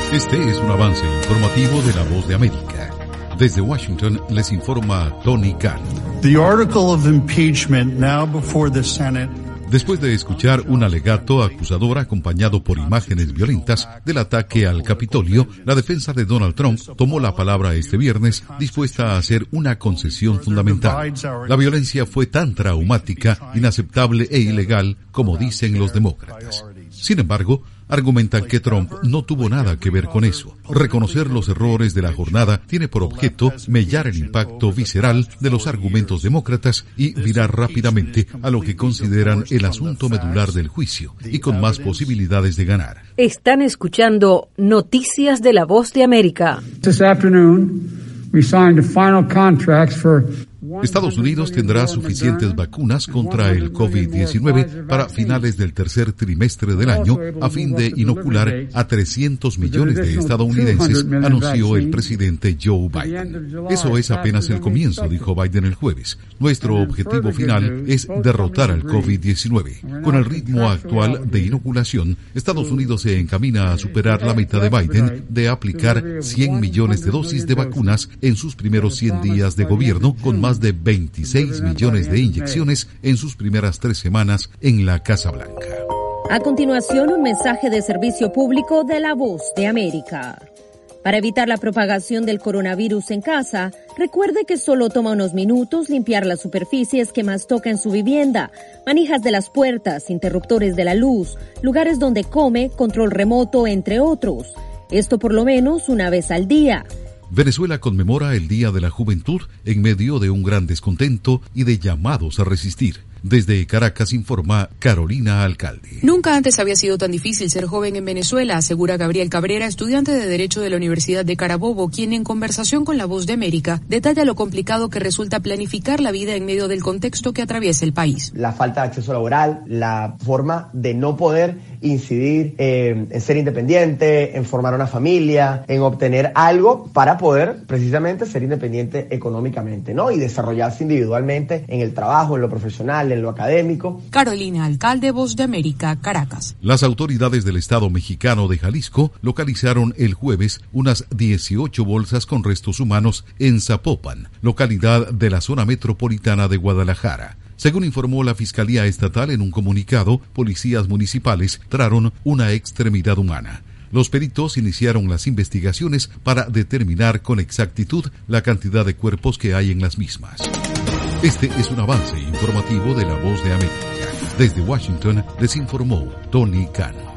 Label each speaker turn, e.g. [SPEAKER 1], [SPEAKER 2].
[SPEAKER 1] Este es un avance informativo de La Voz de América. Desde Washington les informa Tony Khan.
[SPEAKER 2] The article of impeachment now before the Senate.
[SPEAKER 1] Después de escuchar un alegato acusador acompañado por imágenes violentas del ataque al Capitolio, la defensa de Donald Trump tomó la palabra este viernes dispuesta a hacer una concesión fundamental. La violencia fue tan traumática, inaceptable e ilegal como dicen los demócratas. Sin embargo, argumentan que Trump no tuvo nada que ver con eso. Reconocer los errores de la jornada tiene por objeto mellar el impacto visceral de los argumentos demócratas y virar rápidamente a lo que consideran el asunto medular del juicio y con más posibilidades de ganar.
[SPEAKER 3] Están escuchando Noticias de La Voz de América.
[SPEAKER 4] This afternoon, we signed final contracts for
[SPEAKER 1] Estados Unidos tendrá suficientes vacunas contra el COVID-19 para finales del tercer trimestre del año a fin de inocular a 300 millones de estadounidenses, anunció el presidente Joe Biden. Eso es apenas el comienzo, dijo Biden el jueves. Nuestro objetivo final es derrotar al COVID-19. Con el ritmo actual de inoculación, Estados Unidos se encamina a superar la meta de Biden de aplicar 100 millones de dosis de vacunas en sus primeros 100 días de gobierno, con más de 26 millones de inyecciones en sus primeras 3 semanas en la Casa Blanca.
[SPEAKER 5] A continuación, un mensaje de servicio público de La Voz de América. Para evitar la propagación del coronavirus en casa, recuerde que solo toma unos minutos limpiar las superficies que más toca en su vivienda, manijas de las puertas, interruptores de la luz, lugares donde come, control remoto, entre otros. Esto por lo menos una vez al día.
[SPEAKER 1] Venezuela conmemora el Día de la Juventud en medio de un gran descontento y de llamados a resistir. Desde Caracas informa Carolina Alcalde.
[SPEAKER 6] Nunca antes había sido tan difícil ser joven en Venezuela, asegura Gabriel Cabrera, estudiante de Derecho de la Universidad de Carabobo, quien en conversación con La Voz de América detalla lo complicado que resulta planificar la vida en medio del contexto que atraviesa el país.
[SPEAKER 7] La falta de acceso laboral, la forma de no poder incidir en ser independiente, en formar una familia, en obtener algo para poder precisamente ser independiente económicamente, ¿no? Y desarrollarse individualmente en el trabajo, en lo profesional, en lo académico.
[SPEAKER 6] Carolina Alcalde, Voz de América, Caracas.
[SPEAKER 1] Las autoridades del Estado mexicano de Jalisco localizaron el jueves unas 18 bolsas con restos humanos en Zapopan, localidad de la zona metropolitana de Guadalajara. Según informó la Fiscalía Estatal en un comunicado, policías municipales trajeron una extremidad humana. Los peritos iniciaron las investigaciones para determinar con exactitud la cantidad de cuerpos que hay en las mismas. Este es un avance informativo de La Voz de América. Desde Washington les informó Tony Khan.